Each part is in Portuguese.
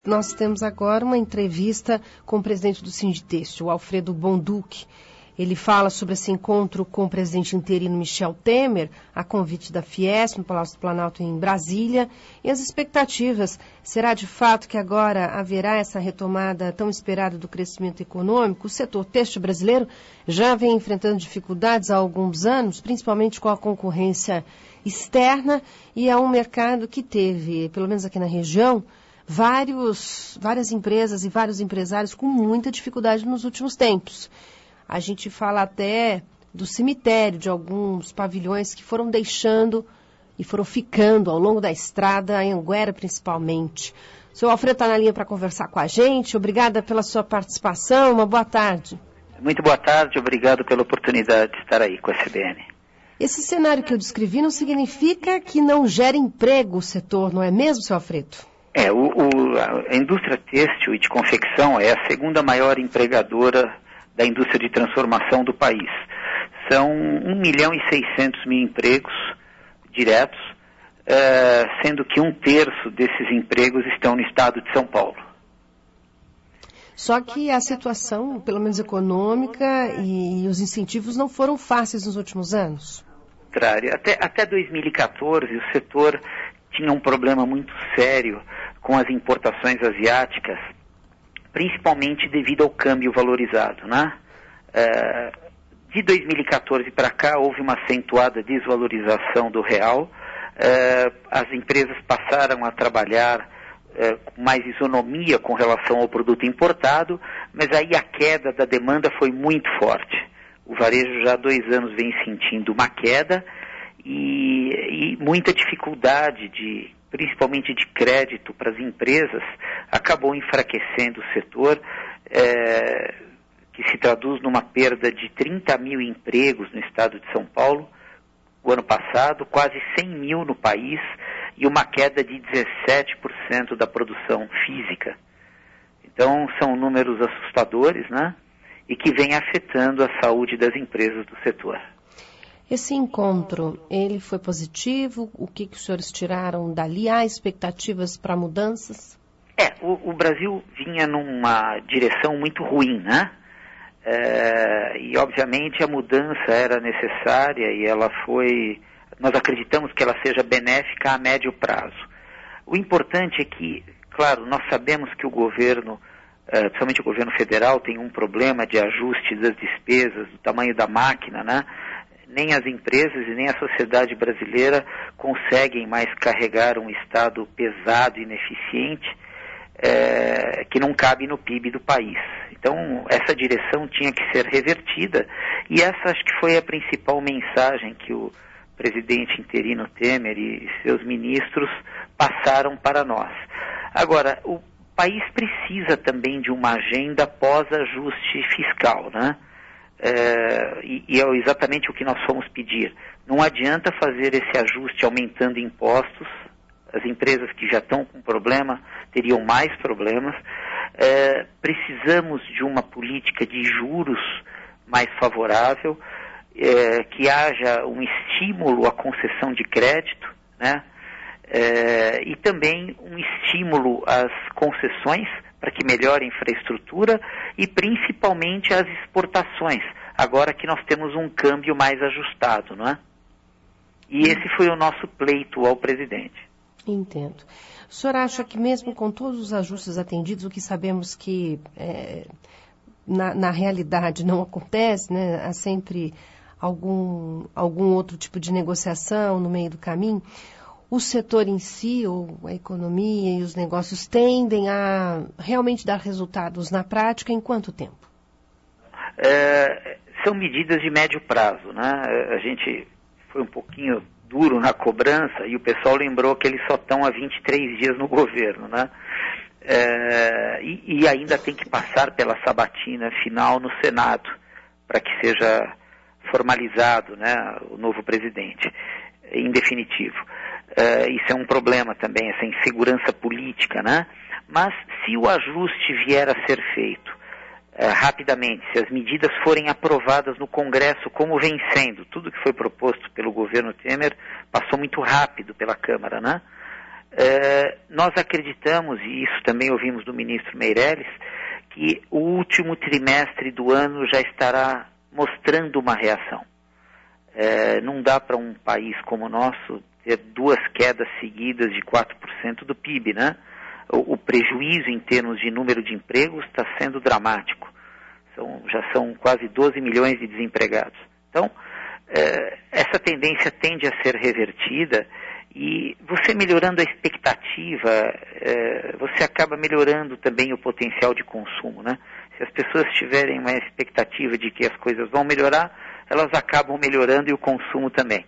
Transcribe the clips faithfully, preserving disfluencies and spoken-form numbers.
Nós temos agora uma entrevista com o presidente do Sinditêxtil, o Alfredo Bonduc. Ele fala sobre esse encontro com o presidente interino Michel Temer, a convite da Fiesp, no Palácio do Planalto em Brasília, e as expectativas. Será de fato que agora haverá essa retomada tão esperada do crescimento econômico? O setor têxtil brasileiro já vem enfrentando dificuldades há alguns anos, principalmente com a concorrência externa, e é um mercado que teve, pelo menos aqui na região, Vários, várias empresas e vários empresários com muita dificuldade nos últimos tempos. A gente fala até do cemitério de alguns pavilhões que foram deixando e foram ficando ao longo da estrada, em Anguera principalmente. O senhor Alfredo está na linha para conversar com a gente. Obrigada pela sua participação. Uma boa tarde. Muito boa tarde. Obrigado pela oportunidade de estar aí com a C B N. Esse cenário que eu descrevi não significa que não gere emprego o setor, não é mesmo, senhor Alfredo? É, o, o, a indústria têxtil e de confecção é a segunda maior empregadora da indústria de transformação do país. São um milhão e seiscentos mil empregos diretos, é, sendo que um terço desses empregos estão no estado de São Paulo. Só que a situação, pelo menos econômica, e os incentivos não foram fáceis nos últimos anos. Até, até dois mil e quatorze, o setor tinha um problema muito sério com as importações asiáticas, principalmente devido ao câmbio valorizado, né? É, de dois mil e quatorze para cá houve uma acentuada desvalorização do real, é, as empresas passaram a trabalhar é, com mais isonomia com relação ao produto importado, mas aí a queda da demanda foi muito forte. O varejo já há dois anos vem sentindo uma queda e, e muita dificuldade de principalmente de crédito para as empresas, acabou enfraquecendo o setor, é, que se traduz numa perda de trinta mil empregos no estado de São Paulo, o ano passado, quase cem mil no país, e uma queda de dezessete por cento da produção física. Então, são números assustadores, né? E que vem afetando a saúde das empresas do setor. Esse encontro, ele foi positivo? O que, que os senhores tiraram dali? Há expectativas para mudanças? É, o, o Brasil vinha numa direção muito ruim, né? É, e, obviamente, a mudança era necessária e ela foi... Nós acreditamos que ela seja benéfica a médio prazo. O importante é que, claro, nós sabemos que o governo, é, principalmente o governo federal, tem um problema de ajuste das despesas, do tamanho da máquina, né? Nem as empresas e nem a sociedade brasileira conseguem mais carregar um Estado pesado e ineficiente é, que não cabe no P I B do país. Então, essa direção tinha que ser revertida e essa acho que foi a principal mensagem que o presidente interino Temer e seus ministros passaram para nós. Agora, o país precisa também de uma agenda pós-ajuste fiscal, né? É, e, e é exatamente o que nós fomos pedir. Não adianta fazer esse ajuste aumentando impostos, as empresas que já estão com problema teriam mais problemas. É, precisamos de uma política de juros mais favorável, é, que haja um estímulo à concessão de crédito, né? É, e também um estímulo às concessões para que melhore a infraestrutura e principalmente as exportações, agora que nós temos um câmbio mais ajustado, não é? E esse foi o nosso pleito ao presidente. Entendo. O senhor acha que mesmo com todos os ajustes atendidos, o que sabemos que é, na, na realidade não acontece, né? Há sempre algum, algum outro tipo de negociação no meio do caminho, o setor em si, ou a economia e os negócios tendem a realmente dar resultados na prática em quanto tempo? É, são medidas de médio prazo, né? A gente foi um pouquinho duro na cobrança e o pessoal lembrou que eles só estão há vinte e três dias no governo, né? É, e, e ainda tem que passar pela sabatina final no Senado para que seja formalizado, né, o novo presidente, em definitivo. Uh, isso é um problema também, essa insegurança política, né? Mas se o ajuste vier a ser feito uh, rapidamente, se as medidas forem aprovadas no Congresso como vem sendo, tudo que foi proposto pelo governo Temer passou muito rápido pela Câmara, né? É, nós acreditamos, e isso também ouvimos do ministro Meirelles, que o último trimestre do ano já estará mostrando uma reação. É, não dá para um país como o nosso ter duas quedas seguidas de quatro por cento do P I B, né? O, o prejuízo em termos de número de empregos está sendo dramático. São, já são quase doze milhões de desempregados. Então, é, essa tendência tende a ser revertida e você melhorando a expectativa, é, você acaba melhorando também o potencial de consumo, né? Se as pessoas tiverem uma expectativa de que as coisas vão melhorar, elas acabam melhorando e o consumo também.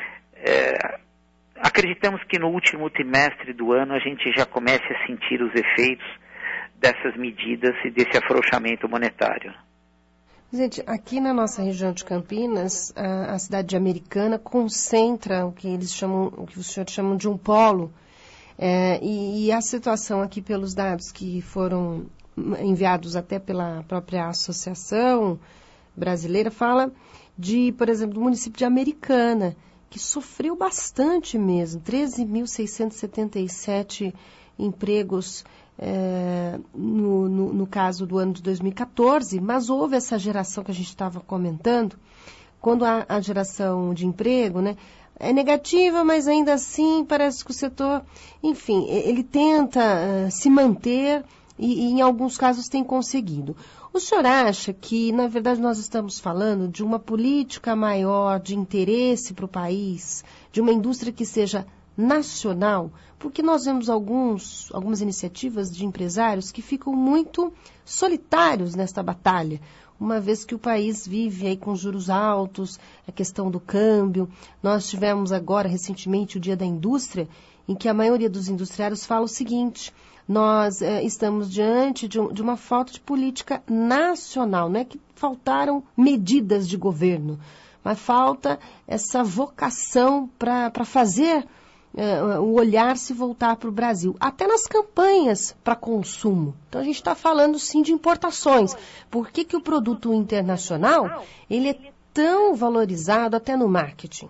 É, acreditamos que no último trimestre do ano a gente já comece a sentir os efeitos dessas medidas e desse afrouxamento monetário. Gente, aqui na nossa região de Campinas, a, a cidade de Americana concentra o que eles chamam, o que os senhores chamam de um polo, é, e, e a situação aqui pelos dados que foram enviados até pela própria associação brasileira fala de, por exemplo, do município de Americana, que sofreu bastante mesmo, treze mil seiscentos e setenta e sete empregos é, no, no, no caso do ano de dois mil e quatorze, mas houve essa geração que a gente estava comentando, quando a, a geração de emprego, né, é negativa, mas ainda assim parece que o setor, enfim, ele tenta uh, se manter e, e em alguns casos tem conseguido. O senhor acha que, na verdade, nós estamos falando de uma política maior de interesse para o país, de uma indústria que seja nacional? Porque nós vemos alguns, algumas iniciativas de empresários que ficam muito solitários nesta batalha, uma vez que o país vive aí com juros altos, a questão do câmbio. Nós tivemos agora, recentemente, o Dia da Indústria, em que a maioria dos industriários fala o seguinte: nós eh, estamos diante de, um, de uma falta de política nacional, não é que faltaram medidas de governo, mas falta essa vocação para fazer eh, o olhar se voltar para o Brasil, até nas campanhas para consumo. Então a gente está falando sim de importações. Por que que o produto internacional ele é tão valorizado até no marketing?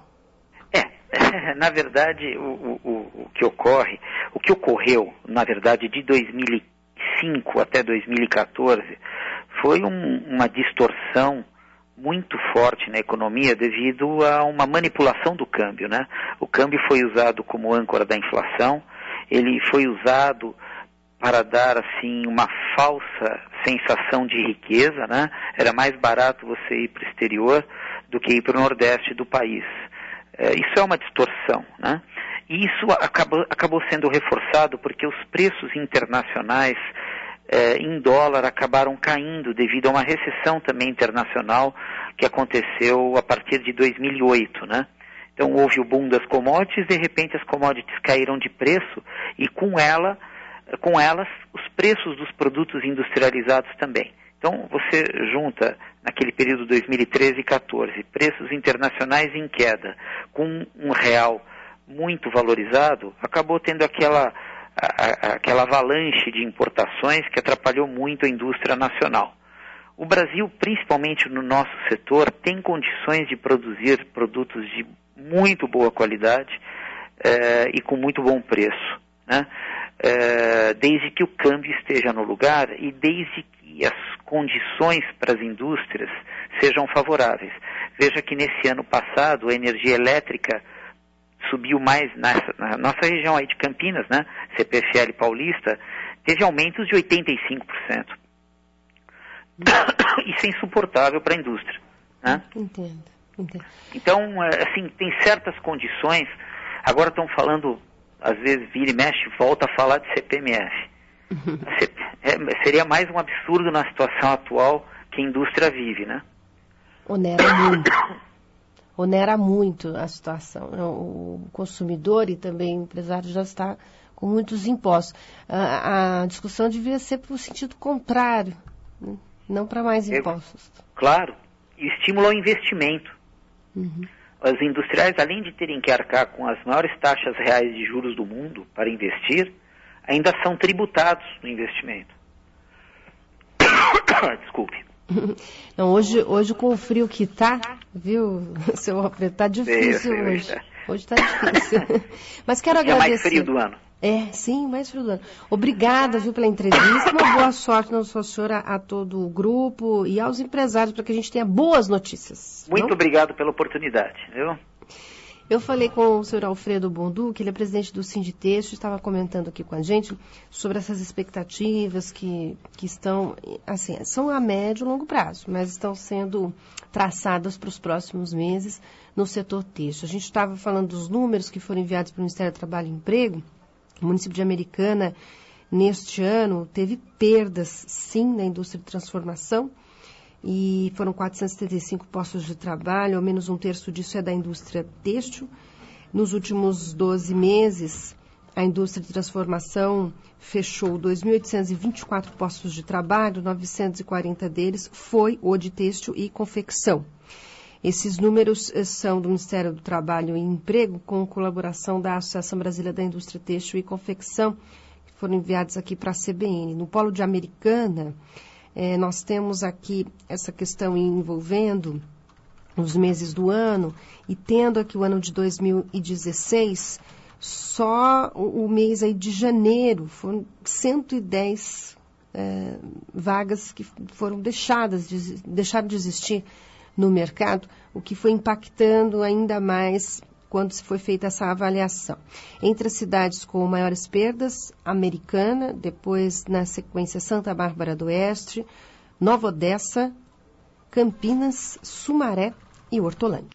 É, na verdade, o, o, o que ocorre, o que ocorreu, na verdade, de dois mil e cinco até dois mil e quatorze, foi um, uma distorção muito forte na economia devido a uma manipulação do câmbio, né? O câmbio foi usado como âncora da inflação, ele foi usado para dar, assim, uma falsa sensação de riqueza, né? Era mais barato você ir para o exterior do que ir para o nordeste do país. É, isso é uma distorção, né? E isso acabou, acabou sendo reforçado porque os preços internacionais é, em dólar acabaram caindo devido a uma recessão também internacional que aconteceu a partir de dois mil e oito, né? Então houve o boom das commodities, de repente as commodities caíram de preço e com ela, com elas os preços dos produtos industrializados também. Então, você junta, naquele período dois mil e treze e quatorze, preços internacionais em queda, com um real muito valorizado, acabou tendo aquela, a, a, aquela avalanche de importações que atrapalhou muito a indústria nacional. O Brasil, principalmente no nosso setor, tem condições de produzir produtos de muito boa qualidade eh, e com muito bom preço, né? Eh, desde que o câmbio esteja no lugar e desde que as condições para as indústrias sejam favoráveis. Veja que nesse ano passado a energia elétrica subiu mais nessa, na nossa região aí de Campinas, né? C P F L Paulista, teve aumentos de oitenta e cinco por cento. Isso é insuportável para a indústria, né? Entendo, entendo. Então, assim, tem certas condições. Agora estão falando, às vezes vira e mexe, volta a falar de C P M F. É, seria mais um absurdo na situação atual que a indústria vive, né? Onera muito. Onera muito a situação. O consumidor e também o empresário já está com muitos impostos. A, a discussão devia ser para o sentido contrário, né? Não para mais impostos. É, claro. E estímulo ao investimento. Uhum. Os industriais, além de terem que arcar com as maiores taxas reais de juros do mundo para investir, ainda são tributados no investimento. Desculpe. Não, hoje, hoje com o frio que está, viu, seu Alfredo, está difícil sei, hoje. sei, Hoje está difícil. Mas quero é agradecer. mais frio do ano. É, sim, mais frio do ano. Obrigada, viu, pela entrevista. Uma boa sorte, não só a senhora, a todo o grupo e aos empresários, para que a gente tenha boas notícias. Muito não? obrigado pela oportunidade, viu? Eu falei com o senhor Alfredo Bonduc, ele é presidente do Sinditexto, estava comentando aqui com a gente sobre essas expectativas que, que estão, assim, são a médio e longo prazo, mas estão sendo traçadas para os próximos meses no setor têxtil. A gente estava falando dos números que foram enviados para o Ministério do Trabalho e Emprego. O município de Americana, neste ano, teve perdas, sim, na indústria de transformação, e foram quatrocentos e setenta e cinco postos de trabalho, ao menos um terço disso é da indústria têxtil. Nos últimos doze meses, a indústria de transformação fechou dois mil oitocentos e vinte e quatro postos de trabalho, novecentos e quarenta deles foi o de têxtil e confecção. Esses números são do Ministério do Trabalho e Emprego, com colaboração da Associação Brasileira da Indústria Têxtil e Confecção, que foram enviados aqui para a C B N. No polo de Americana, eh, nós temos aqui essa questão envolvendo os meses do ano, e tendo aqui o ano de dois mil e dezesseis, só o, o mês aí de janeiro foram cento e dez eh, vagas que foram deixadas, de, deixaram de existir no mercado, o que foi impactando ainda mais quando se foi feita essa avaliação. Entre as cidades com maiores perdas, Americana, depois na sequência Santa Bárbara do Oeste, Nova Odessa, Campinas, Sumaré e Hortolândia.